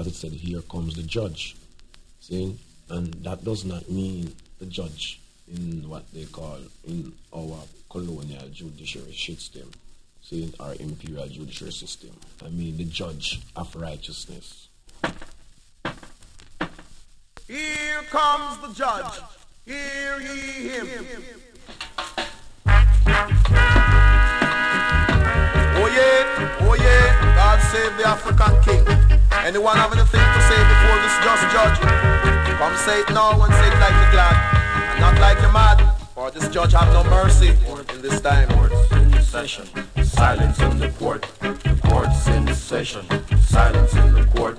it said, here comes the judge. See? And that does not mean the judge in what they call in our colonial judiciary system, see, our imperial judiciary system. I mean the judge of righteousness. Here comes the judge. Hear ye him. Oh yeah, God save the African king. Anyone have anything to say before this just judge? Come say it now and say it like you're glad, and not like you're mad, for this judge have no mercy in this time. Court's in session, silence in the court. The court's in session, silence in the court.